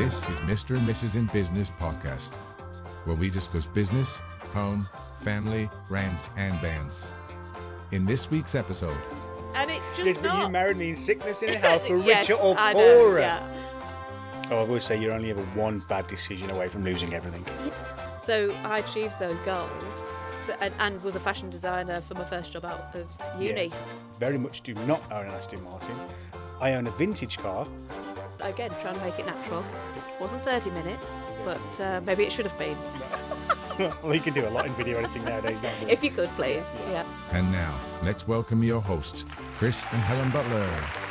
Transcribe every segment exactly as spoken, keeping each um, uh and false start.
This is Mister and Missus in Business podcast, where we discuss business, home, family, rants, and bands. In this week's episode, and it's just This not. you married me in sickness and in health, for Yes, richer or I poorer. know, yeah. Oh, I always say you're only ever one bad decision away from losing everything. So I achieved those goals, so, and, and was a fashion designer for my first job out of uni. Yeah. Very much do not own an Aston Martin. I own a vintage car. Again, trying to make it natural. Wasn't thirty minutes, but uh, maybe it should have been. Well, you can do a lot in video editing nowadays, don't you? If you could, please. Yeah. and now let's welcome your hosts, Chris and Helen Butler.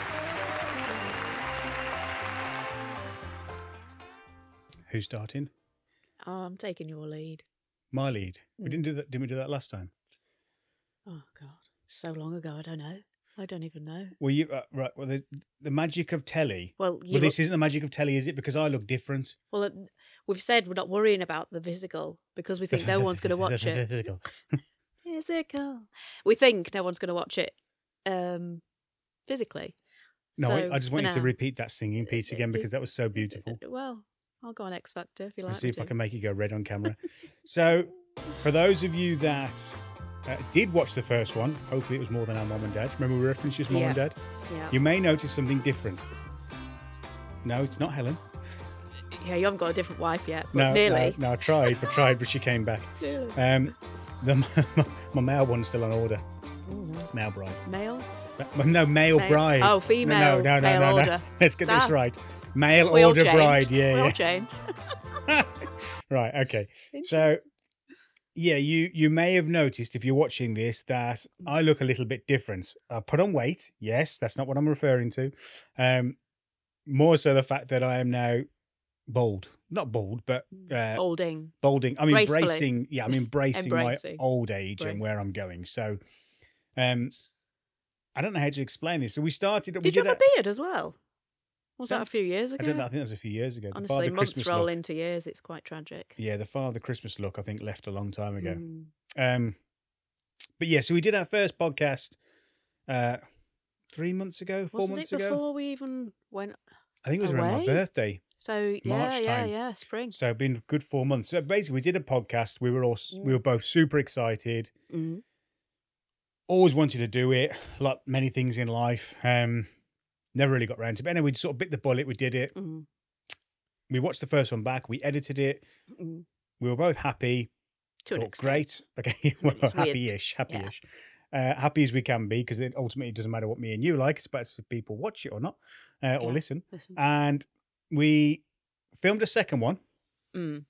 Who's starting? Oh, I'm taking your lead. My lead. We didn't do that. Didn't we do that last time? Oh God, so long ago. I don't know. I don't even know. Well, you uh, right. Well, the the magic of telly. Well, you Well, look, this isn't the magic of telly, is it? Because I look different. well, uh, we've said we're not worrying about the physical because we think no one's going to watch it. Physical. Physical. We think no one's going to watch it um, physically. No, So, I, I just want for you to now- repeat that singing piece again because that was so beautiful. Well, I'll go on X Factor if you like. Let's see me if I to. can make it go red on camera. So, for those of you that uh, did watch the first one, hopefully it was more than our mom and dad. Remember we referenced just mom and Yeah. dad? Yeah. You may notice something different. No, it's not Helen. yeah, you haven't got a different wife yet, but No, nearly. no, no, I tried, I tried, but she came back. Nearly. Um, the, my male one's still on order. Male bride. Male? Uh, No, male, Male. bride. Oh, female, No, no, no, male no, no. order. Let's get this Ah. right. Male We all order change. bride. Yeah, we yeah. all change. Right, okay. So, yeah, you you may have noticed if you're watching this that I look a little bit different. I put on weight. Yes, that's not what I'm referring to. Um, more so the fact that I am now bald. Not bald, but uh, Holding. balding. I'm Gracefully. embracing. Yeah, I'm embracing, Embracing. my old age Embrace. and where I'm going. So, um, I don't know how to explain this. So we started. we Did you have a- a beard as well? Was that Don't- a few years ago? I don't know. I think that was a few years ago. The Honestly, Father months Christmas roll look. into years. It's quite tragic. Yeah, the Father Christmas look. I think left a long time ago. Mm. Um, but yeah, so we did our first podcast uh, three months ago, four Wasn't months it ago. before we even went? I think it was around my away? birthday. So yeah, March yeah, time. yeah, spring. So it's been a good four months. So basically, we did a podcast. We were all we were both super excited. Mm. Always wanted to do it. Like many things in life, um, never really got around to it. But anyway, we sort of bit the bullet. We did it. Mm. We watched the first one back. We edited it. Mm. We were both happy. To an Thought, extent. great. Okay, well, It's weird. happy-ish, happy-ish. Uh, happy as we can be, because it ultimately doesn't matter what me and you like. It's about if people watch it or not, uh, or Yeah. listen. Listen. And we filmed a second one, Mm.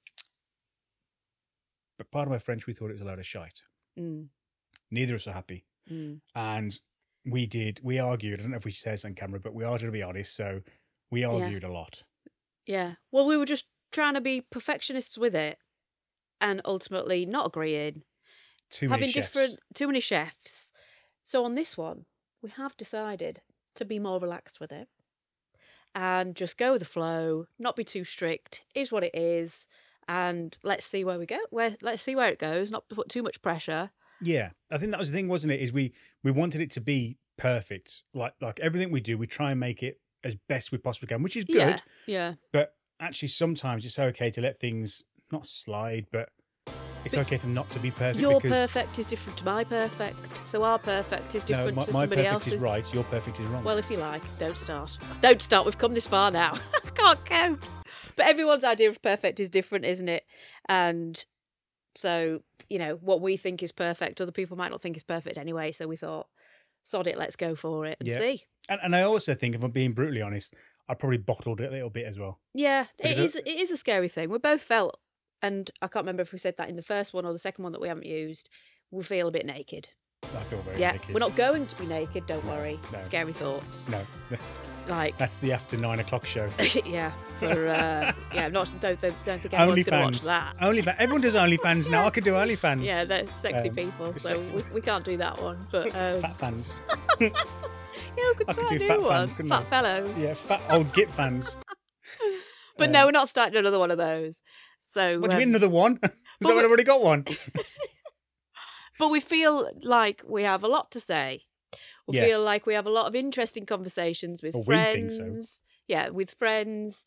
but part of my French, we thought it was a load of shite. Mm. Neither of us are happy. Mm. And we did, we argued. I don't know if we should say this on camera, but we are, to be honest. So we argued a lot. Yeah. Well, we were just trying to be perfectionists with it, and ultimately not agreeing. Too many having chefs. different, too many chefs. So on this one, we have decided to be more relaxed with it, and just go with the flow, not be too strict. Is what it is, and let's see where we go. Where let's see where it goes. Not put too much pressure. Yeah, I think that was the thing, wasn't it? Is we we wanted it to be perfect. Like like everything we do, we try and make it as best we possibly can, which is good. Yeah. Yeah. But actually, sometimes it's okay to let things not slide, but it's But okay to not to be perfect. Your because perfect is different to my perfect, so our perfect is no, different my, to my somebody perfect else's. is right. Your perfect is wrong. Well, if you like, don't start. Don't start. We've come this far now. I can't cope. But everyone's idea of perfect is different, isn't it? And so, you know, what we think is perfect, other people might not think is perfect anyway. So we thought, sod it, let's go for it and Yeah. see. and, and I also think, if I'm being brutally honest, I probably bottled it a little bit as well. Yeah, it Because is. it- It is a scary thing. We both felt, and I can't remember if we said that in the first one or the second one that we haven't used. We feel a bit naked. I feel very Yeah, naked. we're not going to be naked. Don't worry. no. Scary thoughts. No, Like, that's the after nine o'clock show. yeah, for uh, yeah, not don't, don't, don't think everyone's going to watch OnlyFans. that. OnlyFans. Everyone does OnlyFans now. I could do OnlyFans. Yeah, they're sexy Um, people, so sexy- we, we can't do that one. But um, Fat fans. yeah, we could I start could a do new fat one. fans, couldn't Fat I? fellows. Yeah, fat old Git fans. But Um, no, we're not starting another one of those. So, What do you um, mean another one? Is but that we- I've already got one? but we feel like we have a lot to say. We Yeah. feel like we have a lot of interesting conversations with Well, we think friends. so. Yeah, with friends.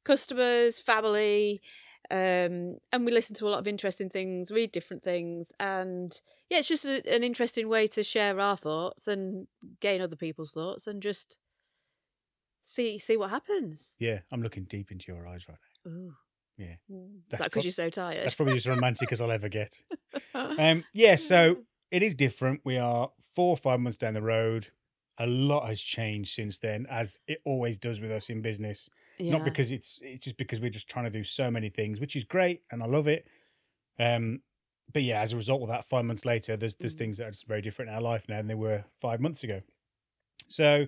customers, family, um, and we listen to a lot of interesting things, read different things, and yeah, it's just a, an interesting way to share our thoughts and gain other people's thoughts, and just see see what happens. Yeah, I'm looking deep into your eyes right now. Ooh. Yeah, Mm. Is That's that because prob- you're so tired? that's probably as romantic as I'll ever get. Um, yeah, so it is different. We are four or five months down the road. A lot has changed since then, as it always does with us in business. yeah. Not because it's it's just because we're just trying to do so many things, which is great and I love it. Um, but yeah, as a result of that, five months later, there's there's Mm. things that are just very different in our life now than they were five months ago. So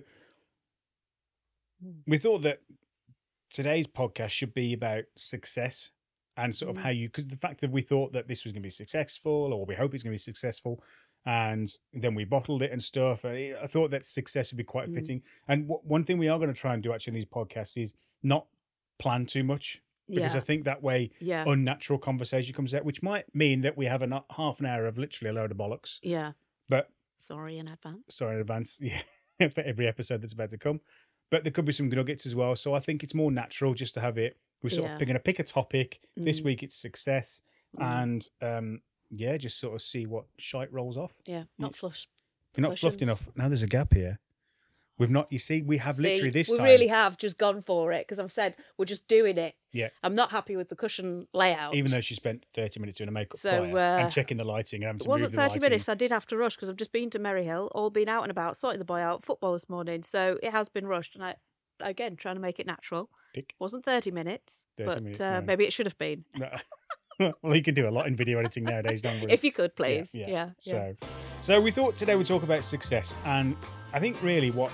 Mm. we thought that today's podcast should be about success and sort of Mm. how you, because the fact that we thought that this was going to be successful, or we hope it's going to be successful, and then we bottled it and stuff. And I thought that success would be quite Mm. fitting. And w- one thing we are going to try and do actually in these podcasts is not plan too much, because Yeah. I think that way Yeah. unnatural conversation comes out, which might mean that we have a no- half an hour of literally a load of bollocks. Yeah. But Sorry in advance. sorry in advance, yeah, for every episode that's about to come. But there could be some nuggets as well. So I think it's more natural just to have it. We're sort Yeah. of, they're going to pick a topic. This Mm. week it's success. Mm. And um, yeah, just sort of see what shite rolls off. Yeah. Not flush. You're not fluffed Cushions. enough. Now there's a gap here. We've not, you see, we have literally See, this we time. really have just gone for it, because I've said we're just doing it. Yeah. I'm not happy with the cushion layout. Even though she spent thirty minutes doing a makeup So, prior uh, and checking the lighting and having it to wasn't move the thirty lighting. minutes. I did have to rush because I've just been to Maryhill, all been out and about, sorting the boy out, football this morning. So it has been rushed. And I, again, trying to make it natural. Tick. Wasn't thirty minutes, thirty but minutes, uh, no. maybe it should have been. No. Well, you can do a lot in video editing nowadays, don't we? If you could, please. Yeah, Yeah. yeah. yeah. So, so we thought today we'd talk about success, and I think really what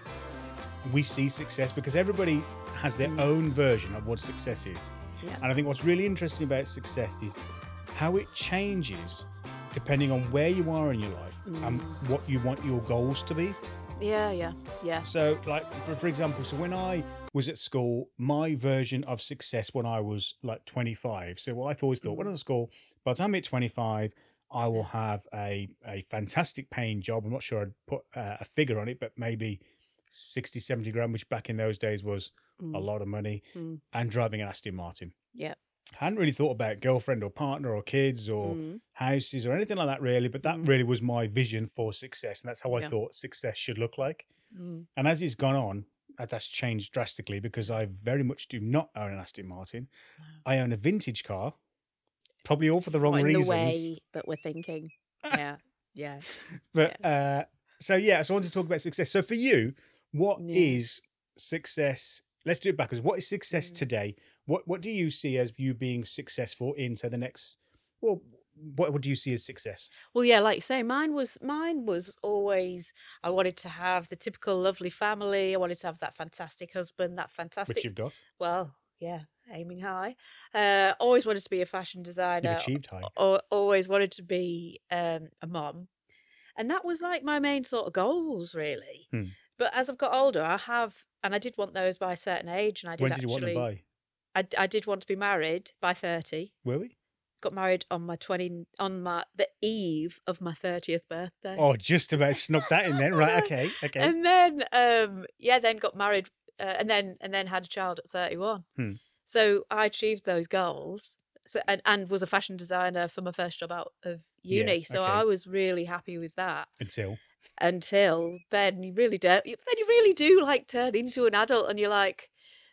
we see success, because everybody has their Mm. own version of what success is, Yeah. and I think what's really interesting about success is how it changes depending on where you are in your life and Mm. what you want your goals to be. Yeah, yeah, yeah. So, like for, for example, so when I was at school, my version of success when I was like twenty-five. So I always thought, when I was at school, by the time I hit twenty-five, I will have a a fantastic paying job. I'm not sure I'd put uh, a figure on it, but maybe sixty, seventy grand, which back in those days was a Mm. lot of money, Mm. and driving an Aston Martin. Yeah. I hadn't really thought about girlfriend or partner or kids or Mm. houses or anything like that, really. But that Mm. really was my vision for success, and that's how I Yeah. thought success should look like. Mm. And as it's gone on, uh, that's changed drastically, because I very much do not own an Aston Martin. I own a vintage car, probably all for the wrong Not in reasons. the way that we're thinking. Yeah, yeah. But uh, so yeah, so I want to talk about success. So for you, what Yeah. is success? Let's do it backwards. What is success Mm. today? What What do you see as you being successful in? So the next, well, what what do you see as success? Well, yeah, like you say, mine was mine was always, I wanted to have the typical lovely family. I wanted to have that fantastic husband, that Which fantastic. you've got, Well, yeah, aiming high. Uh, always wanted to be a fashion you've designer. achieved high. Or always wanted to be um, a mom, and that was like my main sort of goals, really. Hmm. But as I've got older, I have, and I did want those by a certain age, and I did When did you actually. want them by? I, d- I did want to be married by thirty. Were we? Got married on my twenty on my the eve of my thirtieth birthday. Oh, just about snuck that in then. Right. Okay. Okay. And then um yeah, then got married uh, and then and then had a child at thirty-one. Hmm. So I achieved those goals. So and, and was a fashion designer for my first job out of Yeah, uni. So okay. I was really happy with that. Until Until then you really do then you really do like turn into an adult, and you're like,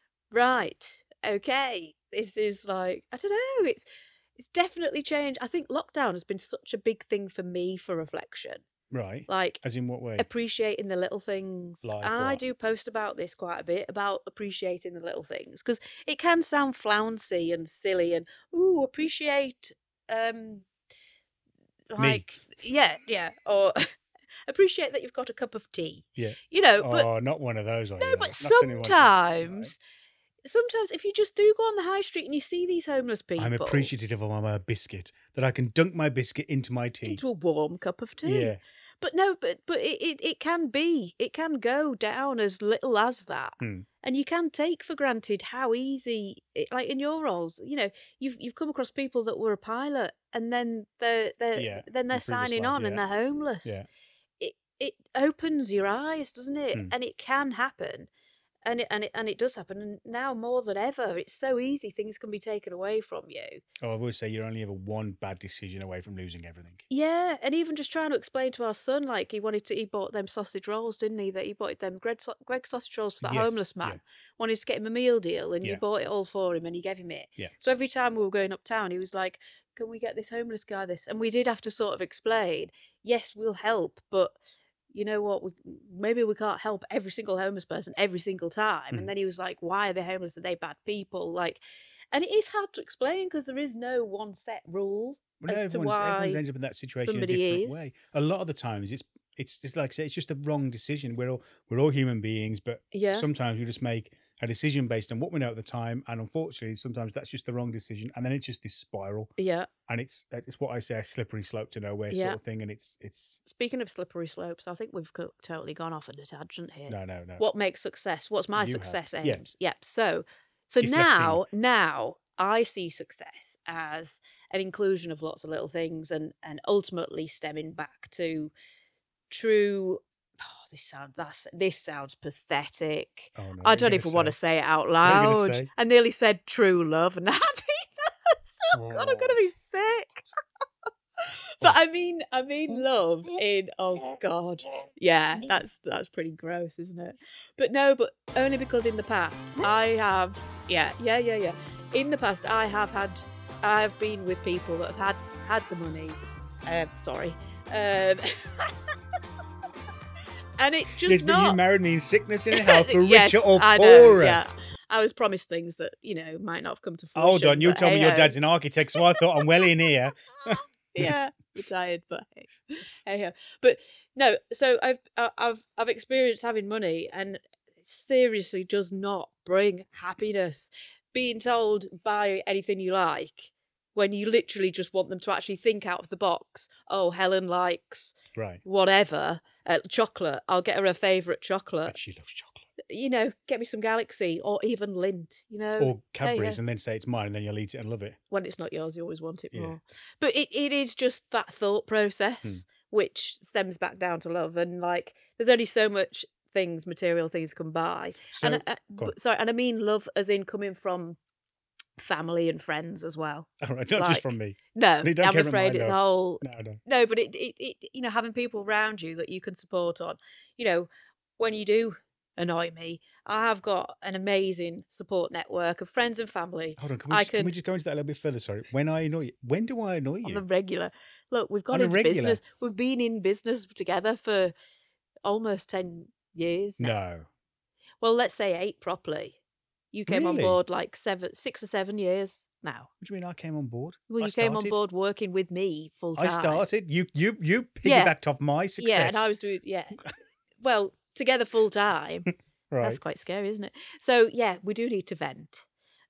right, okay, this is like, I don't know, it's it's definitely changed. I think lockdown has been such a big thing for me for reflection. right. Like As in what way? appreciating the little things. Like and I what? do post about this quite a bit, about appreciating the little things, because it can sound flouncy and silly and ooh, appreciate um like yeah, yeah, or appreciate that you've got a cup of tea. Yeah. You know, but Oh, not one of those. Are no, you? but Not something one- sometimes sometimes if you just do go on the high street and you see these homeless people, I'm appreciative of my biscuit, that I can dunk my biscuit into my tea. into a warm cup of tea. Yeah. But no, but but it, it, it can be, it can go down as little as that. Hmm. And you can take for granted how easy, it, like in your roles, you know, you've you've come across people that were a pilot and then they're, they're Yeah, then they're in previous signing lives, on and yeah. they're homeless. Yeah. It it opens your eyes, doesn't it? Hmm. And it can happen. And it, and it and it does happen, and now more than ever, it's so easy. Things can be taken away from you. Oh, I will say you're only ever one bad decision away from losing everything. Yeah, and even just trying to explain to our son, like he wanted to, he bought them sausage rolls, didn't he? That he bought them Greg, sau- Greg sausage rolls for that Yes, homeless yeah. man. Wanted to get him a meal deal, and Yeah. you bought it all for him, and he gave him it. Yeah. So every time we were going uptown, he was like, "Can we get this homeless guy this?" And we did have to sort of explain, "Yes, we'll help, but." You know what? We, maybe we can't help every single homeless person every single time. Mm. And then he was like, "Why are they homeless? Are they bad people?" Like, and it is hard to explain because there is no one set rule Well, no, as to everyone's, everyone's why ended up in that situation in a somebody different is. way. A lot of the times, it's it's it's like I say, it's just a wrong decision. We're all we're all human beings, but Yeah, sometimes we just make a decision based on what we know at the time, and unfortunately, sometimes that's just the wrong decision, and then it's just this spiral, yeah, and it's it's what I say a slippery slope to nowhere yeah. sort of thing, and it's it's Speaking of slippery slopes, I think we've co- totally gone off on a tangent here. no no no. What makes success? What's my You have. success Yeah. aims? Yep. So, so Deflecting. now, now I see success as an inclusion of lots of little things, and and ultimately stemming back to true. Oh, this sounds that's this sounds pathetic. Oh no! I what are don't you even gonna want to say? say it out What are you gonna loud. say? I nearly said true love and happiness. Oh God, I'm gonna Oh. be sick. But I mean, I mean love in oh God, yeah, that's that's pretty gross, isn't it? But no, but only because in the past I have, yeah, yeah, yeah, yeah. In the past, I have had, I've been with people that have had had the money. Um, sorry, um, and it's just Yes, but not. you married me in sickness and in health, for Yes, richer or I poorer. know, yeah. I was promised things that you know might not have come to fruition. Hold on, you but told me your hey-ho. dad's an architect, so I thought I'm well in here. Yeah, retired, but hey, hey, but no. So I've I- I've I've experienced having money, and it seriously does not bring happiness. Being told buy anything you like when you literally just want them to actually think out of the box. Oh, Helen likes Right. whatever uh, chocolate. I'll get her her favourite chocolate. And she loves chocolate. You know, get me some Galaxy or even Lindt. You know, Or Cadbury's, hey-ho. and then say it's mine, and then you'll eat it and love it. When it's not yours, you always want it Yeah. more. But it, it is just that thought process Hmm. which stems back down to love. And like, there's only so much things, material things can buy. So, and I, I, go on. but, sorry, and I mean love as in coming from family and friends as well. All right, not like- just from me. No, You don't I'm care about afraid my it's a love. whole. No, no. No, but it, it, it, you know, having people around you that you can support on. You know, when you do annoy me, I have got an amazing support network of friends and family. Hold on, can we, I just, can we can- just go into that a little bit further? Sorry. When I annoy you, when do I annoy On you? a regular. Look, we've On gone a into regular? business. We've been in business together for almost ten years now. No. Well, let's say eight properly. You came on Really? board like seven, six or seven years now. What do you mean I came on board? Well, I you came on started. board working with me full time. I started. You you you Yeah. piggybacked off my success. Yeah, and I was doing, yeah. Well, together full time. right. That's quite scary, isn't it? So, yeah, we do need to vent.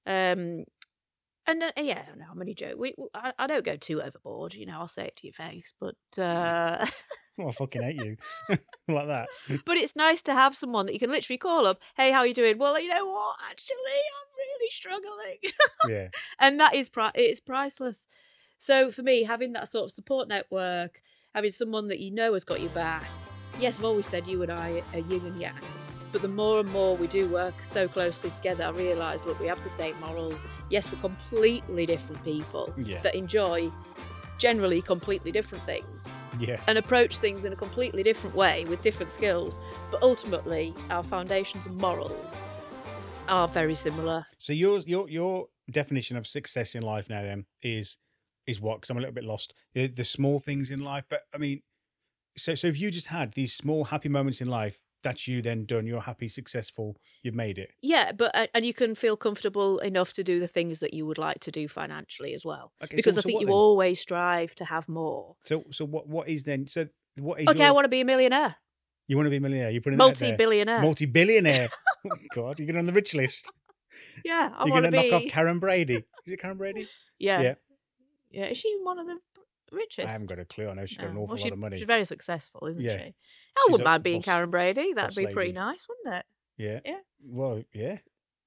Um, and uh, yeah, no, I'm only joking. We, I, I don't go too overboard, you know, I'll say it to your face, but uh, Oh, I fucking hate you. Like that. but it's nice to have someone that you can literally call up. Hey, how you doing? Well, you know what? Actually, I'm really struggling. Yeah. And that is pri- it's priceless. So for me, having that sort of support network, having someone that you know has got your back. Yes, I've always said you and I are yin and yang, but the more and more we do work so closely together, I realise, look, we have the same morals. Yes, we're completely different people Yeah. that enjoy generally completely different things Yeah. and approach things in a completely different way with different skills, but ultimately our foundations and morals are very similar. So your your your definition of success in life now then is is what? Because I'm a little bit lost. The, the small things in life, but I mean, so so if you just had these small happy moments in life, that's you then done. You're happy, successful. You've made it. Yeah, but uh, and you can feel comfortable enough to do the things that you would like to do financially as well. Okay, so- Because I so think what you then? always strive to have more. So so what what is then? So what is Okay, your, I want to be a millionaire, you want to be a millionaire? You're putting that out there. multi-billionaire. Multi-billionaire. Oh, God, you get on the rich list. yeah, I You're want going to to knock be. off Karen Brady. Is it Karen Brady? yeah, Yeah. yeah, Is she one of the richest? I haven't got a clue. I know she's got an No. awful Well, she- lot of money. She's very successful, isn't Yeah. she? I She's wouldn't a mind being boss- Karen Brady. That'd boss be pretty lady. nice, wouldn't it? Yeah. Yeah. Well, yeah.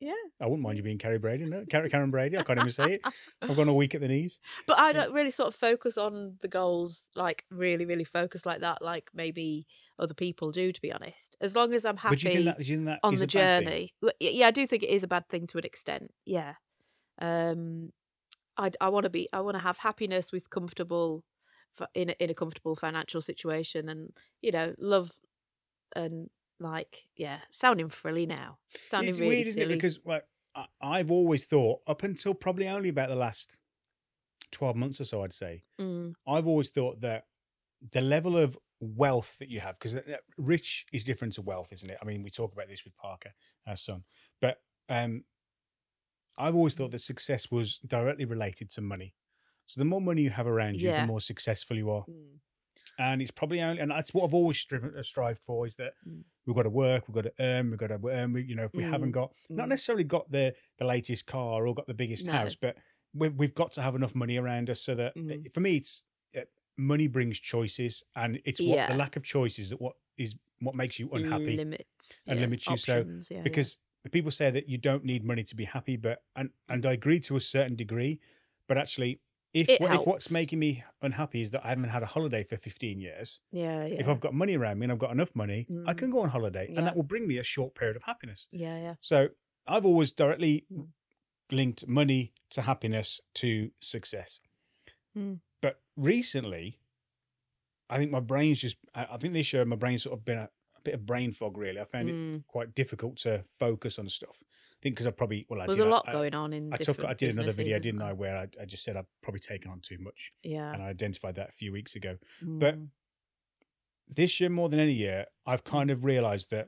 Yeah. I wouldn't mind you being Carrie Brady. No, Karen, Karen Brady. I can't even say it. I've gone a week at the knees. But I Yeah. don't really sort of focus on the goals, like really, really focus like that, like maybe other people do, to be honest. As long as I'm happy But do you think that, do you think that on is the a bad thing? journey. Well, y- Yeah, I do think it is a bad thing to an extent. Yeah. Um, I I want to be. I want to have happiness with comfortable, fi- in a, in a comfortable financial situation, and you know, love and like yeah, sounding frilly now, sounding It's really weird, isn't it? silly. Because like, I, I've always thought, up until probably only about the last twelve months or so, I'd say, Mm, I've always thought that the level of wealth that you have, because rich is different to wealth, isn't it? I mean, we talk about this with Parker, our son, but um, I've always thought that success was directly related to money. So the more money you have around you, the yeah. more successful you are. Mm, And it's probably only, and that's what I've always striven, uh, strived for, is that mm, we've got to work, we've got to earn, we've got to earn. We, you know, if we haven't mm, got, not mm. necessarily got the the latest car or got the biggest No. house, but we've we've got to have enough money around us so that, Mm. for me, it's uh, money brings choices, and it's what the Yeah. lack of choices that what is what makes you unhappy Limits and yeah, limits you. So options, yeah, yeah. because people say that you don't need money to be happy, but and and I agree to a certain degree, but actually, if It what, if what's helps. making me unhappy is that I haven't had a holiday for fifteen years. Yeah, yeah. If I've got money around me and I've got enough money, I Mm. can go on holiday, Yeah. and that will bring me a short period of happiness. Yeah, yeah. So I've always directly Mm. linked money to happiness to success. Mm. But recently, I think my brain's just, I I think this year my brain's sort of been a, a bit of brain fog, really. I found it Mm. quite difficult to focus on stuff. I think because I probably, well, I There's did, a I- lot I, going on in I took, different I did another video, businesses, isn't didn't I, there? where I, I just said I've probably taken on too much, Yeah. and I identified that a few weeks ago. But Mm. this year, more than any year, I've kind of realised that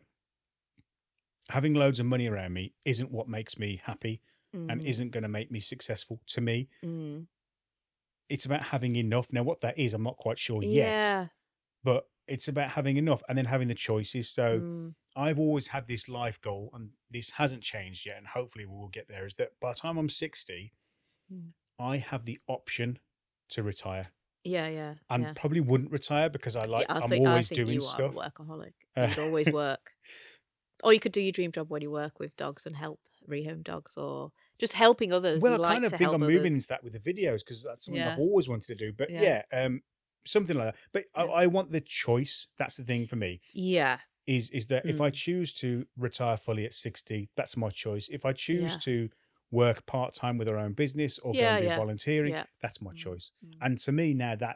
having loads of money around me isn't what makes me happy and Mm. isn't going to make me successful. To me, Mm. it's about having enough. Now, what that is, I'm not quite sure yet, Yeah. but it's about having enough and then having the choices. So Mm. I've always had this life goal, and this hasn't changed yet, and hopefully we will get there, is that by the time I'm sixty, Mm. I have the option to retire. Yeah, yeah. And yeah. probably wouldn't retire because I like, yeah, I I'm think, I always think doing you stuff. are a workaholic. Uh, You would always work. Or you could do your dream job when you work with dogs and help rehome dogs, or just helping others. Well, You I like kind of to think help I'm moving others. into that with the videos because that's something I've Yeah. always wanted to do. But Yeah. yeah, um, something like that. But I, Yeah. I want the choice. That's the thing for me. Yeah. Is is that if I Mm. choose to retire fully at sixty, that's my choice. If I choose Yeah. to work part time with our own business or go Yeah, and do yeah. volunteering, Yeah. that's my Mm. choice. Mm. And to me now, that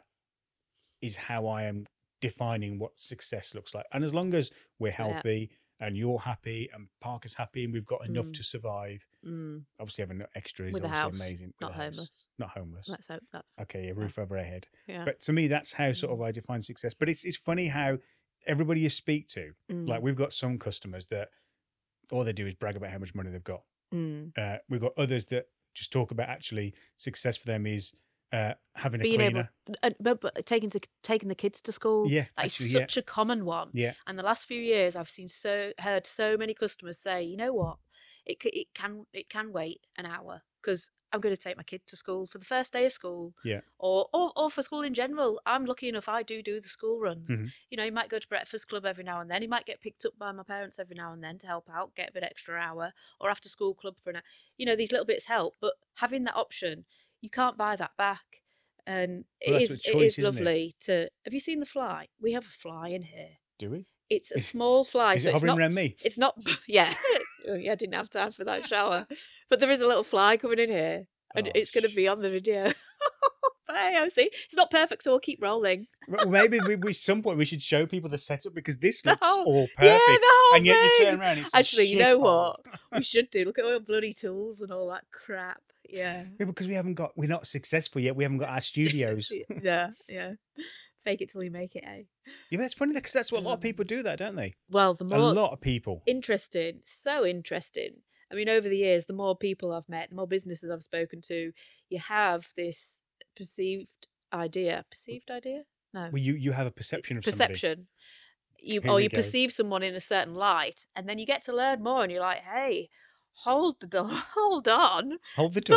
is how I am defining what success looks like. And as long as we're Yeah. healthy and you're happy and Parker's happy and we've got enough Mm. to survive, Mm. obviously having extra is With a obviously house, amazing. With not a house. homeless. Not homeless. Let's hope that's Okay, a yeah. roof over our head. Yeah. But to me, that's how sort of Mm. I define success. But it's it's funny how everybody you speak to, like Mm. we've got some customers that all they do is brag about how much money they've got. Mm. Uh, we've got others that just talk about actually success for them is uh, having a Being able, cleaner. uh, but, but taking to, taking the kids to school. Yeah, that is actually, yeah. such a common one. Yeah, And the last few years, I've seen so heard so many customers say, you know what, it c- it can it can wait an hour because I'm going to take my kid to school for the first day of school. yeah. Or, or or for school in general. I'm lucky enough I do do the school runs. Mhm. You know, he might go to breakfast club every now and then. He might get picked up by my parents every now and then to help out, get a bit extra hour, or after school club for an hour. You know, these little bits help. But having that option, you can't buy that back. And it Well, is that's the it choice, is isn't it? lovely to. Have you seen the fly? We have a fly in here. Do we? It's a Is- small fly, Is so it it's hovering not. around me? It's not. Yeah, Oh, yeah. I didn't have time for that shower, but there is a little fly coming in here, and Oh, it's going to be on shit. the video. But hey, I see. It's not perfect, so we'll keep rolling. Well, maybe we, we some point we should show people the setup because this looks whole- all yeah, perfect, the whole and yet you turn thing. around. It's a Actually, you know shithole. what? We should do. Look at all the bloody tools and all that crap. Yeah. Yeah, because we haven't got, we're not successful yet. We haven't got our studios. Yeah, yeah. Fake it till you make it, eh? Yeah, but it's funny because that's what a lot of Um, people do, that don't they? Well, the A more lot of people. interesting, so interesting. I mean, over the years, the more people I've met, the more businesses I've spoken to, you have this perceived idea. Perceived idea? No. Well, you you have a perception of somebody. Perception. You Here or we you go. perceive someone in a certain light, and then you get to learn more, and you're like, "Hey, hold the door, hold on." Hold the door. Thought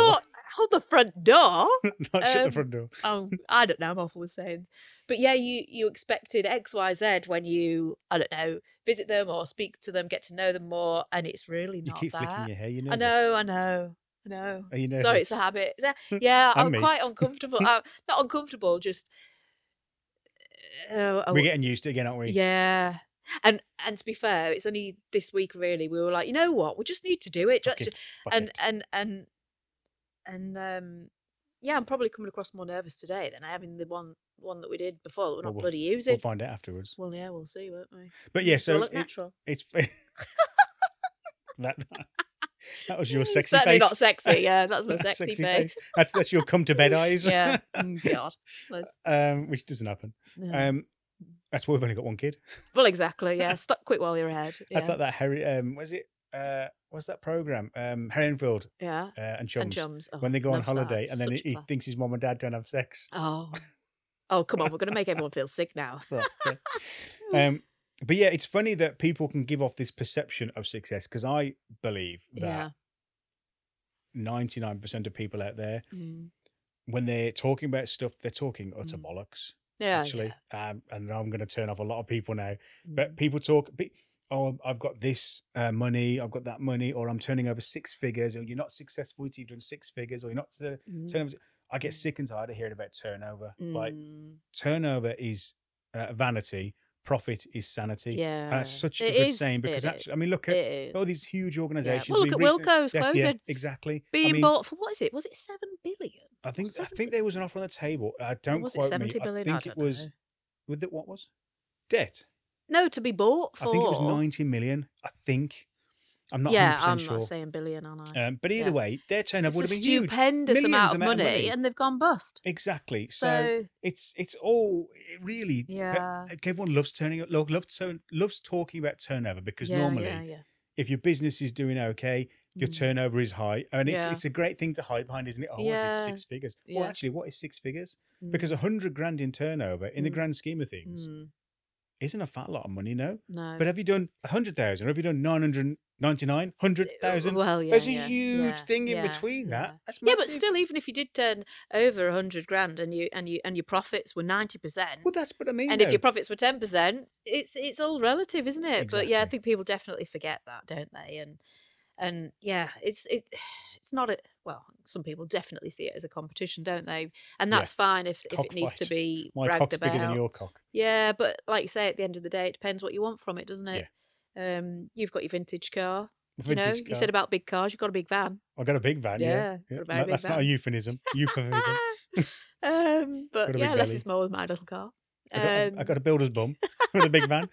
Out the front door. Not shut the Um, front door. Oh, I don't know. I'm awful with sayings, but yeah, you you expected X, Y, Z when you I don't know visit them or speak to them, get to know them more, and it's really You not keep that. flicking your hair. You know. I know, I know, I know. Are you Sorry, it's a nervous? habit. Is that- Yeah, And I'm me. quite uncomfortable. uh, not uncomfortable, just uh, I We're w- getting used to it again, aren't we? yeah. And and to be fair, it's only this week really. We were like, you know what, we just need to do it. Fuck Just, it, fuck and it. and and and um, yeah, I'm probably coming across more nervous today than I have in the one one that we did before. That we're Well, not we'll- bloody using. We'll find out afterwards. Well, yeah, we'll see, won't we? But yeah, Do I so look it- natural. it's that. That was your sexy Certainly face. not sexy. Yeah, that's my That sexy, face. That's that's your come to bed eyes. Yeah. Mm, God. Let's- um, which doesn't happen. yeah. Um, that's why we've only got one kid. well, exactly. Yeah. Stop quick while you're ahead. Yeah. That's like that Harry. Um, was it? Uh, what's that program? Um, Harry Enfield yeah. uh, and Chums. And chums. Oh, When they go on love holiday that. and then Such he, a he class. thinks his mum and dad don't have sex. Oh. Oh, come on. We're going to make everyone feel sick now. Right, yeah. um, but yeah, it's funny that people can give off this perception of success because I believe that Yeah. ninety-nine percent of people out there, Mm. when they're talking about stuff, they're talking utter Mm. bollocks. Yeah. actually, um, and I'm going to turn off a lot of people now. yeah. But people talk, pe- oh, I've got this uh, money, I've got that money, or I'm turning over six figures, or you're not successful until you've done six figures, or you're not. Uh, Mm. turning over. I get sick and tired of hearing about turnover. Like Mm. turnover is uh, vanity, profit is sanity. Yeah. And that's such a It good is, saying it because is. actually, I mean, look at It is. all these huge Yeah. organisations. Well, look we at recent- Wilco's yeah, yeah, closing. exactly. Being I mean, bought for what is it? Was it seven billion? I think I seventy? think there was an offer on the table. I Or don't was it quote seventy me. billion? I I think don't it was know. with it. What was debt? No, to be bought for. I think it was ninety million. I think. I'm not yeah, one hundred percent I'm sure. not saying billion, am I? Um, but either Yeah. way, their turnover It's would a have been huge. stupendous Millions amount of amount of money, money. and they've gone bust. Exactly. So, So, it's it's all it really. but yeah, Everyone loves turning lo- loves to, loves talking about turnover because yeah, normally, yeah, yeah. if your business is doing okay, your Mm. turnover is high, and it's Yeah. it's a great thing to hide behind, isn't it? Oh, I Yeah. did six figures. Well, Yeah. actually, what is six figures? Mm. Because a hundred grand in turnover, in the Mm. grand scheme of things, Mm. isn't a fat lot of money, no. No, But have you done a hundred thousand? Or have you done nine hundred ninety-nine, hundred thousand? well, yeah, There's a yeah, huge yeah, thing in yeah, between that. yeah. That's Yeah, massive. but still, even if you did turn over a hundred grand and you and you and your profits were ninety percent, Well, that's what I mean. and if though. your profits were ten percent, it's it's all relative, isn't it? But yeah, I Exactly. think people definitely forget that, don't they? And and yeah, it's it it's not a well. Some people definitely see it as a competition, don't they? And Yeah. that's fine if if it needs to Cockfight. be My bragged cock's about. bigger than your cock. Yeah, but like you say, at the end of the day, it depends what you want from it, doesn't it? Um, you've got your vintage car. You know, Vintage you car. said about big cars. You've got a big van. I got a big van. Yeah, Yeah, got a very No, big that's not a van. euphemism. Euphemism. um, but Got a big yeah, less belly. is more with my little car. I got, a- I Um, got a builder's bum with a big van.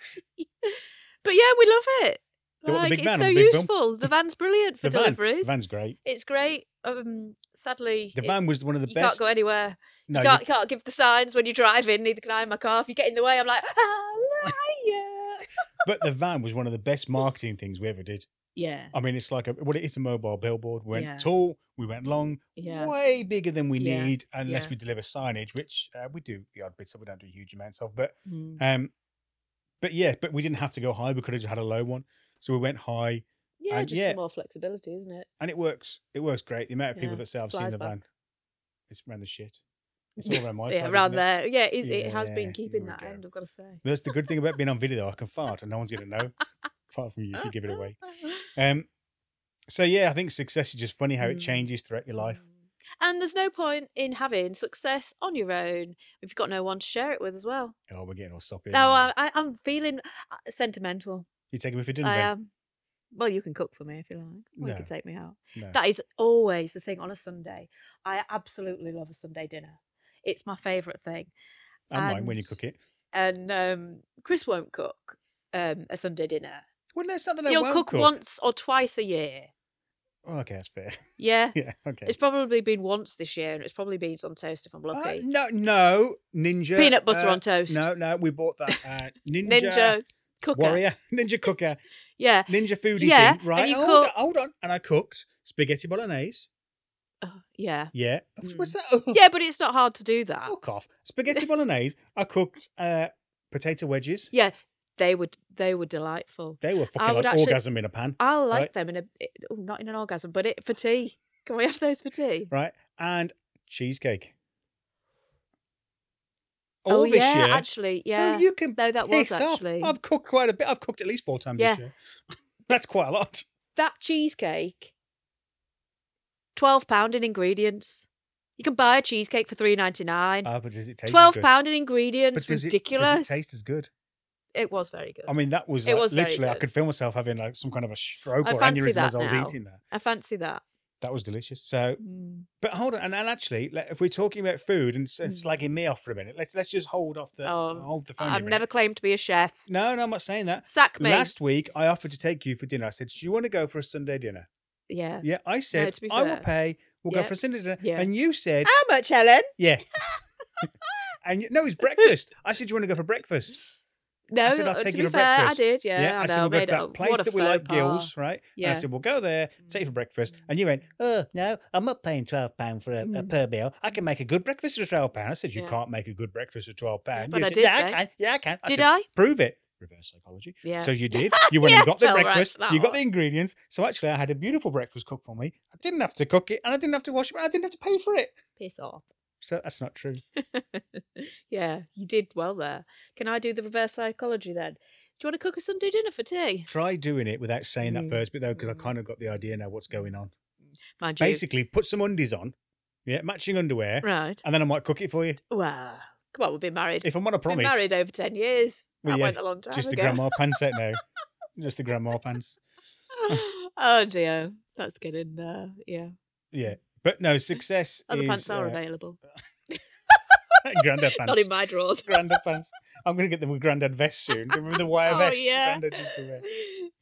But yeah, we love it. Do you want the Like, big it's van so or the big bum? useful. The van's brilliant for The van. deliveries. The van's great. It's great. Um, sadly, The it- van was one of the you best. can't go anywhere. no, you, you- can't, you can't give the signs when you're driving. Neither can I in my car. If you get in the way, I'm like, ah, liar. but the van was one of the best marketing things we ever did. Yeah, I mean, it's like a well, it is a mobile billboard. We went Yeah. tall, we went long, yeah, way bigger than we Yeah. need, unless Yeah. we deliver signage, which uh, we do the odd bits of. We don't do huge amounts of, but Mm. um, but yeah, but we didn't have to go high. We could have just had a low one, so we went high, yeah. and Just yeah. for more flexibility, isn't it? and it works. It works great. The amount of people Yeah, that say I've seen flies the back. van, it's around the shit. It's all around my yeah, side, around isn't it? there. Yeah, it, is, it has Yeah, been here keeping we that go. end. I've got to say. But that's the good thing about being on video. I can fart, and no one's going to know, apart from you if you give it away. Um, so yeah, I think success is just funny how it Mm. changes throughout your life. And there's no point in having success on your own if you've got no one to share it with as well. Oh, we're getting all soppy. No, I, I, I'm feeling uh, sentimental. You taking me for dinner I then? am. Well, you can cook for me if you like. Or you No. can take me out. No. That is always the thing on a Sunday. I absolutely love a Sunday dinner. It's my favourite thing. and mine when you and- cook it. And um, Chris won't cook um, a Sunday dinner. Well, that's not that I He'll won't cook, cook. once or twice a year. Oh, okay, that's fair. Yeah. yeah, okay. It's probably been once this year, and it's probably beans on toast if I'm Uh, lucky. no, no, Ninja. Peanut butter uh, on toast. No, no, we bought that uh, Ninja, Ninja cooker. Warrior, Ninja Cooker, Yeah. Ninja Foodie Yeah, thing, right? and you hold, cook- on, hold on. And I cooked spaghetti bolognese. Oh, yeah. Yeah. Mm. What's that? Oh, Yeah, but it's not hard to do that. fuck off. Spaghetti bolognese. I cooked uh, potato wedges. Yeah, they would. They were delightful. They were I fucking would like actually- orgasm in a pan, I like Right. them in a it- oh, not in an orgasm, but it for tea. Can we have those for tea? right? and cheesecake. Oh, All this yeah, year. actually, yeah. So you can No, that was piss off. actually- I've cooked quite a bit. I've cooked at least four times Yeah. this year. That's quite a lot. That cheesecake, twelve pounds in ingredients. You can buy a cheesecake for three ninety nine. Ah, but does it taste twelve as good? pounds in ingredients. But does Ridiculous. It, does it taste as good? It was very good. I mean, that was It like, was very literally, I good. could feel myself having like some kind of a stroke I or fancy aneurysm that as I was now. eating that. I fancy that. That was delicious. So, Mm. but hold on, and, and actually, like, if we're talking about food and, and Mm. slagging me off for a minute, let's let's just hold off the Oh, hold the phone. a I've minute. never claimed to be a chef. No, no, I'm not saying that. Sack me. Last week, I offered to take you for dinner. I said, "Do you want to go for a Sunday dinner?" Yeah. Yeah, I said, to be "I will fair. pay. We'll go Yeah. for a Sunday dinner." Yeah. And you said, How much, Helen? "Yeah." And you, no, it's breakfast. I said, "Do you want to go for breakfast?" No, I said, "I'll to take be you to fair, breakfast." I did. Yeah, Yeah, I I said, know. "We'll go made to it that up. place What a that we faux like, pas. Gills, right?" Yeah. And I said, "We'll go there, take you for breakfast." And you went, "Oh no, I'm not paying twelve pound for a, a Mm. per meal. I can make a good breakfast for twelve pound." I said, "You Yeah. can't make a good breakfast for twelve pound." but you I said, did, "Yeah, I though. can. Yeah, I can." Did said, I? Prove it. Reverse psychology. Yeah. So you did. You went Yeah, and got the fell right breakfast. for that You got one. the ingredients. So actually, I had a beautiful breakfast cooked for me. I didn't have to cook it, and I didn't have to wash it, and I didn't have to pay for it. Piss off. So that's not true. Yeah, you did well there. Can I do the reverse psychology then? Do you want to cook a Sunday dinner for tea? Try doing it without saying that Mm. first bit though, because I Mm. kind of got the idea now what's going on. Mind you. Basically, put some undies on, yeah, matching underwear, Right. and then I might cook it for you. Well, come on, we've been married. If I'm on a We've promise. been married over ten years. Well, that yeah, went a long time just the ago. grandma pants set now. Just the grandma pants. Oh dear, that's getting there. Yeah, Yeah, but no, success other is pants are uh, available. granddad pants. Not in my drawers. Granddad pants. I'm going to get the granddad vest soon. Do you remember the wire Oh vests yeah, granddad used to wear?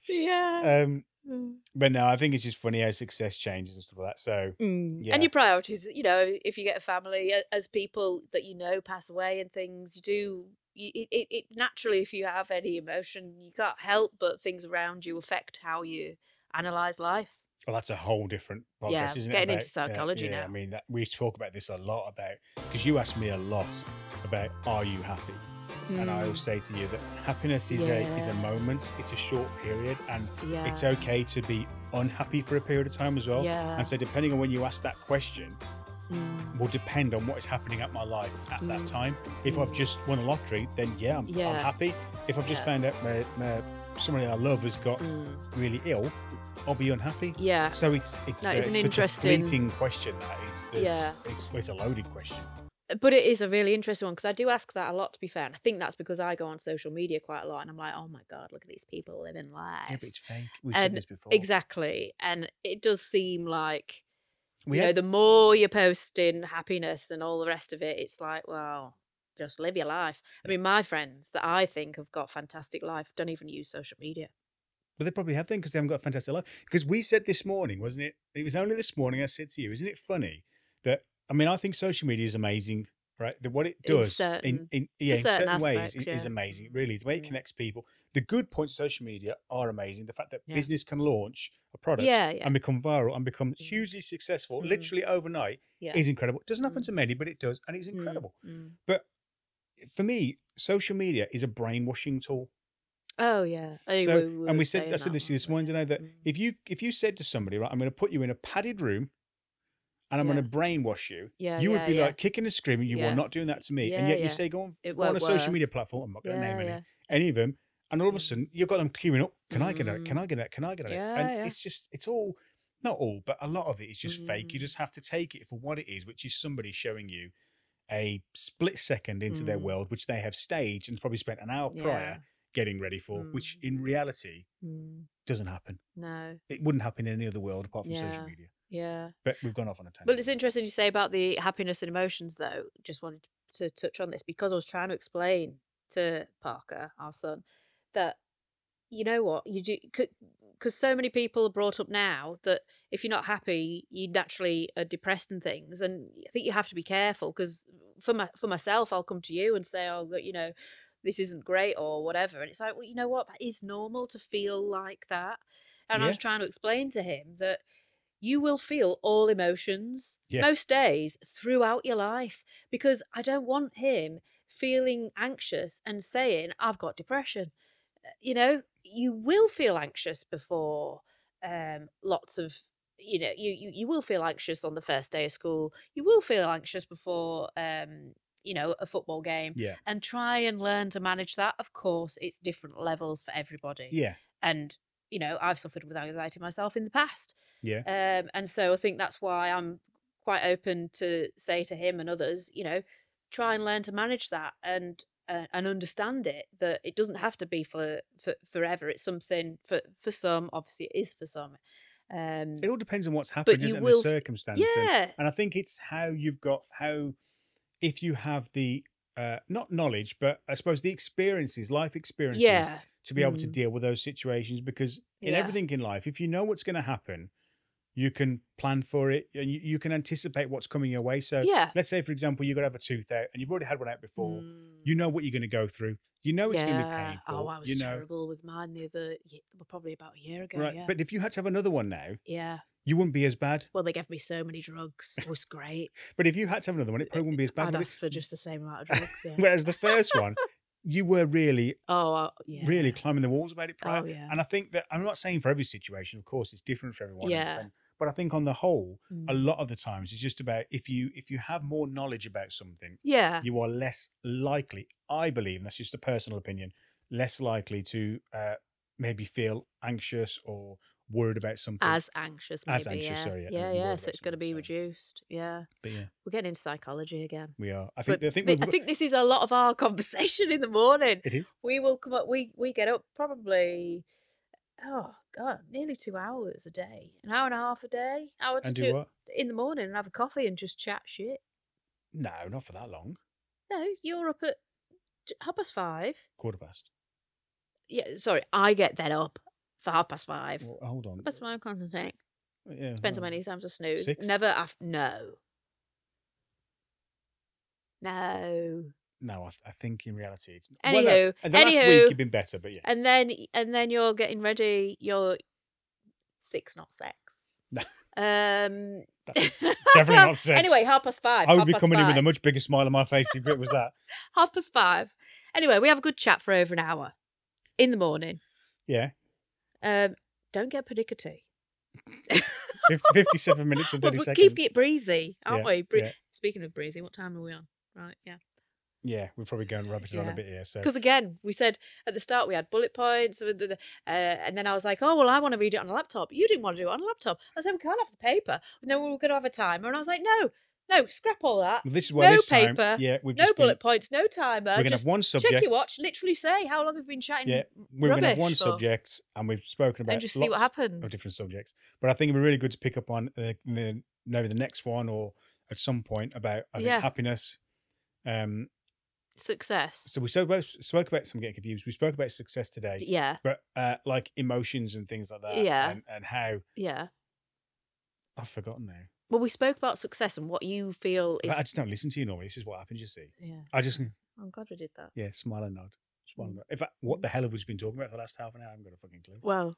yeah. Um, Mm. but no, I think it's just funny how success changes and stuff like that. So Mm. yeah. And your priorities, you know, if you get a family, a- as people that you know pass away and things, you do. You, it, it, it naturally, if you have any emotion, you can't help but things around you affect how you analyze life. Well, that's a whole different podcast, Yeah, isn't getting it? into About- yeah, psychology yeah, now. I mean, that, we talk about this a lot about because you ask me a lot about are you happy, and I Mm. will say to you that happiness is a is a Yeah. moment. It's a short period, and Yeah. it's okay to be unhappy for a period of time as well. Yeah. And so, depending on when you ask that question, Mm. will depend on what is happening at my life at that Mm. time. If I've just won a lottery, then yeah, I'm, Yeah. I'm happy. If I've just Yeah. found out my, my somebody I love has got Mm. really ill, I'll be unhappy. Yeah. So it's it's, No, uh, it's an such interesting- a fleeting question. That is, there's- Yeah. it's, it's a loaded question. But it is a really interesting one because I do ask that a lot, to be fair. And I think that's because I go on social media quite a lot and I'm like, oh my God, look at these people living life. Yeah, but it's fake. We've said And this before. Exactly. And it does seem like, We you know, had- the more you're posting happiness and all the rest of it, it's like, well, just live your life. I mean, my friends that I think have got fantastic life don't even use social media. But they probably have then because they haven't got a fantastic life. Because we said this morning, wasn't it? It was only this morning I said to you, isn't it funny that, I mean, I think social media is amazing, right? That what it In does certain- in, in, yeah, in certain certain ways aspects, is, is yeah. amazing. It really is. The way it Yeah. connects people. The good points of social media are amazing. The fact that Yeah. business can launch a product Yeah, yeah. and become viral and become Mm. hugely successful Mm. literally overnight Yeah. is incredible. It doesn't happen Mm. to many, but it does. And it's Mm, incredible. mm. But for me, social media is a brainwashing tool. Oh, yeah. I So, think and were we said, saying I said that this to you this one, morning, didn't I? That Mm. if you if you said to somebody, right, I'm going to put you in a padded room, and I'm Yeah. going to brainwash you, Yeah, you would yeah, be yeah. like kicking and screaming, you Yeah. are not doing that to me, and Yeah, yet you yeah. say go on, It go on a won't social work. media platform. I'm not going to Yeah, name yeah. any any of them, and all of a Mm. sudden you've got them queuing up. Can I get it? Can Mm. I get it? Can I get it? Yeah, and yeah. it's just it's all not all, but a lot of it is just fake. You Mm. just have to take it for what it is, which is somebody showing you a split second into their Mm. world, which they have staged and probably spent an hour Yeah. prior getting ready for, which Mm. in reality Mm. doesn't happen. No. It wouldn't happen in any other world apart from social Yeah. media. Yeah. But we've gone off on a tangent. Well, it's interesting you say about the happiness and emotions, though. Just wanted to touch on this because I was trying to explain to Parker, our son, that you know what you do because so many people are brought up now that if you're not happy, you naturally are depressed and things. And I think you have to be careful because for my for myself, I'll come to you and say, "Oh, you know, this isn't great" or whatever, and it's like, well, you know what, that is normal to feel like that. And I was Yeah. trying to explain to him that you will feel all emotions Yeah. most days throughout your life because I don't want him feeling anxious and saying, I've got depression. Uh, You know, you will feel anxious before um, lots of you know, you, you you will feel anxious on the first day of school. You will feel anxious before, um, you know, a football game. Yeah. And try and learn to manage that. Of course, it's different levels for everybody. Yeah. And, you know, I've suffered with anxiety myself in the past. Yeah. Um, and so I think that's why I'm quite open to say to him and others, you know, try and learn to manage that and uh, and understand it, that it doesn't have to be for, for forever. It's something for, for some, obviously it is for some. Um, It all depends on what's happened, you doesn't it, will- the circumstance. yeah. And, and I think it's how you've got, how, if you have the, uh, not knowledge, but I suppose the experiences, life experiences, yeah. to be able to Mm. deal with those situations. Because in Yeah. everything in life, if you know what's going to happen, you can plan for it and you, you can anticipate what's coming your way. So Yeah. let's say, for example, you're going to have a tooth out and you've already had one out before. Mm. You know what you're going to go through. You know it's going to be Yeah. painful. Oh, I was you know, terrible with mine the other, ye- well, probably about a year ago. right? Yeah. But if you had to have another one now, yeah. you wouldn't be as bad. Well, they gave me so many drugs. It was great. But if you had to have another one, it probably wouldn't be as bad. I'd would ask it? for just the same amount of drugs. Yeah. Whereas the first one, you were really, oh, uh, yeah. really climbing the walls about it prior. Oh, yeah. And I think that, I'm not saying for every situation, of course, it's different for everyone. Yeah. And- But I think on the whole, a Mm. lot of the times it's just about if you if you have more knowledge about something, Yeah. you are less likely, I believe, and that's just a personal opinion, less likely to uh, maybe feel anxious or worried about something. As anxious, maybe. As anxious, yeah. sorry, yeah, Yeah, and yeah. worried So about it's going to be something, so- reduced. Yeah. But yeah, We're getting into psychology again. we are. I think But I think thi- we've I think this is a lot of our conversation in the morning. it is. We will come up, we, we get up probably, oh, God, nearly two hours a day. An hour and a half a day. Hour to And two do what? in the morning and have a coffee and just chat shit. No, not for that long. No, you're up at j- half past five. Quarter past. Yeah, sorry, I get then up for half past five. Well, hold on. Half past five, concentrate. Yeah, Depends how well, many times I snooze. Six? Never after. No. No. No, I, th- I think in reality it's. Anywho, well, no, the last anywho. week you've been better, but yeah. And then and then you're getting ready. You're six, not sex. No. Um. Definitely not sex. Anyway, half past five. I would half be past coming in with a five. much bigger smile on my face if it was that. half past five. Anyway, we have a good chat for over an hour in the morning. Yeah. Um. Don't get pernickety. fifty, fifty-seven minutes and Well, thirty we're seconds. keeping it breezy, aren't Yeah, we? Bre- yeah. Speaking of breezy, what time are we on? Right, yeah. Yeah, we're probably going rabbiting on Yeah. a bit here. So Because again, we said at the start we had bullet points, with the- uh, and then I was like, "Oh well, I want to read it on a laptop." You didn't want to do it on a laptop. I said we can't have the paper, and then we were going to have a timer, and I was like, "No, no, scrap all that. Well, this is why no this time, paper, yeah, we've No just been- bullet points, no timer. We're going to Just have one subject. check your watch. Literally say how long have we been chatting. Yeah, we're going to have rubbish one for? subject, and we've spoken about and just see what lots happens. of different subjects. But I think it'd be really good to pick up on uh, the, maybe the next one or at some point about I think Yeah. happiness. Um, Success. so we spoke about spoke about some getting confused. We spoke about success today, Yeah, but uh, like emotions and things like that. Yeah. and, and how yeah. I've forgotten now. Well, we spoke about success and what you feel is. But I just don't listen to you normally. This is what happens. You see, Yeah, I just I'm glad we did that. yeah, smile and nod, smile and Mm. nod. In fact, what the hell have we just been talking about for the last half an hour? I haven't got a fucking clue. Well,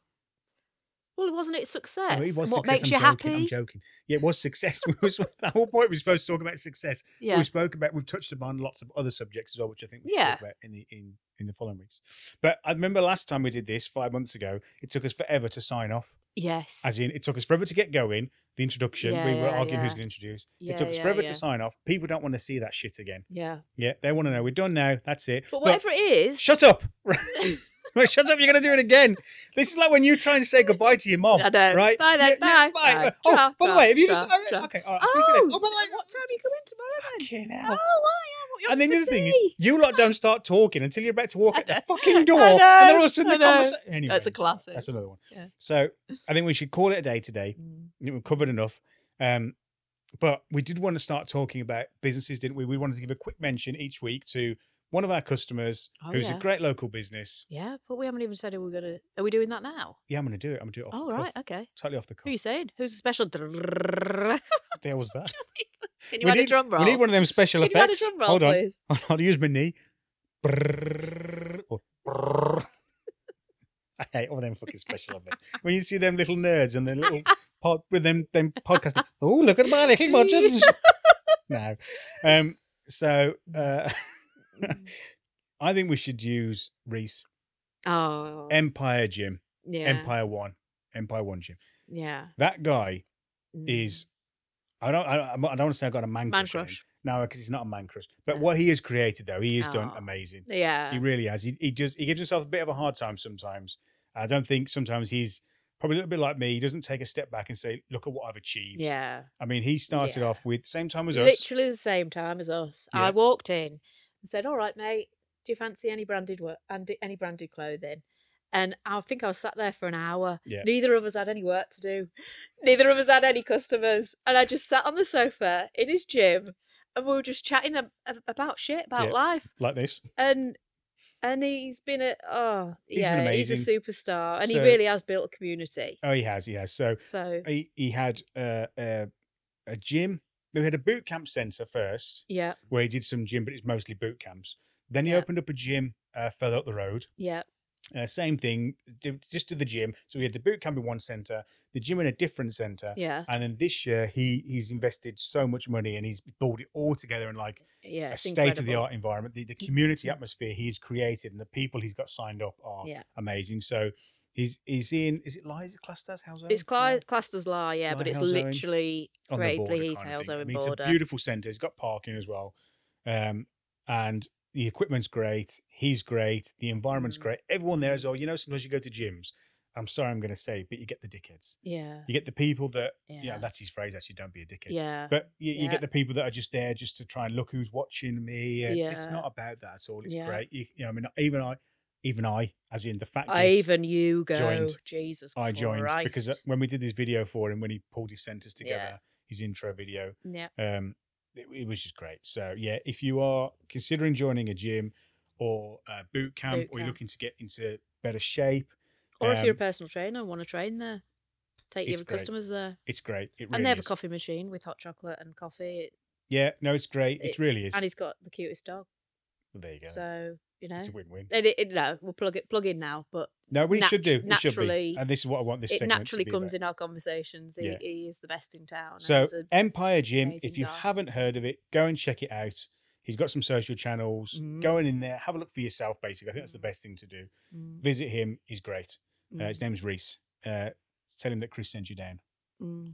well, wasn't it success? No, it was And what success. makes I'm you joking. happy? I'm joking. Yeah, it was success. We was, the whole point was supposed to talk about success. Yeah, We spoke about. We've touched upon lots of other subjects as well, which I think we should Yeah. talk about in the in in the following weeks. But I remember last time we did this five months ago. It took us forever to sign off. yes. As in, it took us forever to get going. The introduction. Yeah, we were yeah, arguing who's yeah. going to introduce. yeah, it took us yeah, forever yeah. to sign off. People don't want to see that shit again. Yeah, Yeah, they want to know we're done now. That's it. but whatever it is, Shut up! Well, shut up! You're going to do it again. This is like when you try and say goodbye to your mom. I know. Right? Bye then. Yeah, yeah, Bye. bye. Bye. Oh, Ciao, by the ciao, way, have you just? ciao, oh, ciao. okay, all right. I'll speak to you Oh, later. Oh, by the way, what time are you coming tomorrow then? fucking Oh, hell. wow, yeah. What you And then having the for other thing is, tea? you lot don't start talking until you're about to walk I out the know. fucking door, I and then all of know, a sudden I the know. conversation. Anyway, That's a classic. that's another one. Yeah. So I think we should call it a day today. Mm. I think we've covered enough. Um, but we did want to start talking about businesses, didn't we? We wanted to give a quick mention each week to one of our customers Oh, who's yeah. a great local business. Yeah, but we haven't even said who we're gonna. Are we doing that now? Yeah, I'm going to do it. I'm going to do it off Oh the right, cuff. okay. Totally off the cuff. Who are you saying? Who's a special? Can There was that. you we add need, a drum roll? We need one of them special Can you add a effects. drum roll, Hold on. please? I'll use my knee. Brrrr, or brrrr. I hate all them fucking special effects. When you see them little nerds and their little pod with them them podcasting. Oh, look at my little budget. No. Um. So uh, I think we should use Reese Oh, Empire Gym, yeah, Empire One, Empire One Gym. yeah. That guy is, I don't, I, I don't want to say I got a man, Man crush. on him. crush. No, because he's not a man crush. But No. what he has created, though, he has done Oh. amazing. Yeah. He really has. He, he just he gives himself a bit of a hard time sometimes. I don't think sometimes he's probably a little bit like me. He doesn't take a step back and say, "Look at what I've achieved." Yeah. I mean, he started Yeah. off with same time as us. Literally the same time as us. Yeah. I walked in and said, "All right, mate, do you fancy any branded work and any branded clothing?" And I think I was sat there for an hour. Yeah. Neither of us had any work to do. Neither of us had any customers. And I just sat on the sofa in his gym and we were just chatting ab- ab- about shit, about Yeah. life. Like this. And and he's been a oh He's yeah, been he's a amazing. superstar. And he So- really has built a community. Oh, he has. He has. So So he he had uh, a a gym. We had a boot camp center first, yeah, where he did some gym, but it's mostly boot camps. Then he Yeah. opened up a gym uh, further up the road. yeah, Uh, same thing, d- just to the gym. So we had the boot camp in one center, the gym in a different center, yeah, and then this year he he's invested so much money and he's brought it all together in like yeah. a It's state of the incredible. art environment. The, the community atmosphere he's created and the people he's got signed up are Yeah. amazing. So he's he's in. Is it Lies classed as Halesowen? It's cla- classed as La, yeah, but Lie it's Halesowen. literally On the Great border Heath, kind of thing. I Halesowen mean, it's border. a beautiful centre. It's got parking as well, um, and the equipment's great. He's great. The environment's Mm. great. Everyone there as well. You know, sometimes you go to gyms. I'm sorry, I'm going to say, but you get the dickheads. Yeah, You get the people that, yeah, yeah, that's his phrase. Actually, don't be a dickhead. yeah, But you, you Yeah. get the people that are just there just to try and look who's watching me. And It's Yeah. not about that at all. It's Yeah. great. You, you know, I mean, even I, even I, as in the fact I is, even you go, joined. Jesus I joined Christ. because uh, when we did this video for him, when he pulled his centers together, Yeah. his intro video, yeah, um, it, it was just great. So yeah, if you are considering joining a gym or a boot camp, Boot or you're camp. looking to get into better shape, or if you're a um, personal trainer and want to train there, take It's your great. customers there. it's great. It And really they have is. a coffee machine with hot chocolate and coffee, it, Yeah, no, it's great. It, It- really is. and he's got the cutest dog. Well, there you go. So you know, It's a win-win. and it, it, no, we'll plug it plug in now, but No, we should do. nat- We should be. naturally- And this is what I want this it segment naturally to be comes about. in our conversations. He, Yeah. he is the best in town. and So he's a- Empire Gym, amazing if you guy. haven't heard of it, go and check it out. He's got some social channels. Mhm. Go in there, have a look for yourself. Basically, I think that's the best thing to do. Mm, Visit him. He's great. Uh, his mm, name's Reese. Uh, tell him that Chris sent you down. mm.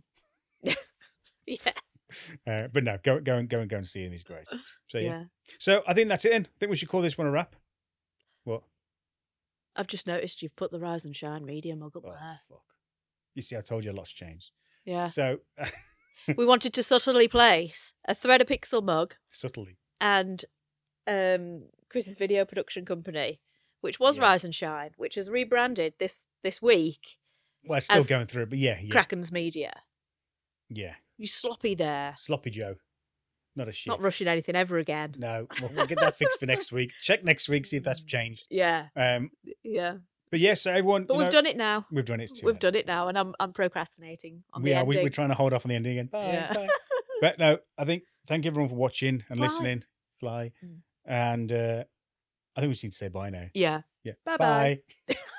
yeah, Uh, but no, go go and go and go and see him. He's great. So yeah. yeah. So I think that's it. Then I think we should call this one a wrap. What? I've just noticed you've put the Rise and Shine media mug up Oh there. fuck! You see, I told you a lot's changed. Yeah. So We wanted to subtly place a Thread a Pixel mug subtly. and um, Chris's video production company, which was Yeah. Rise and Shine, which has rebranded this this week Well, it's still As going through it, but yeah, yeah, Kraken's Media. yeah. You sloppy there. Sloppy Joe, not a shit. Not rushing anything ever again. No, we'll, we'll get that fixed for next week. Check next week, see if that's changed. Yeah, Um, yeah. but yes, so everyone. But you we've know, done it now. We've done it. It's too We've late. done it now, and I'm I'm procrastinating on We the are. We, ending. we're trying to hold off on the ending again. Bye. Yeah. bye. But no, I think thank everyone for watching and Fly. listening. Fly, Mm. and uh, I think we just need to say bye now. Yeah. Yeah. Bye-bye. Bye.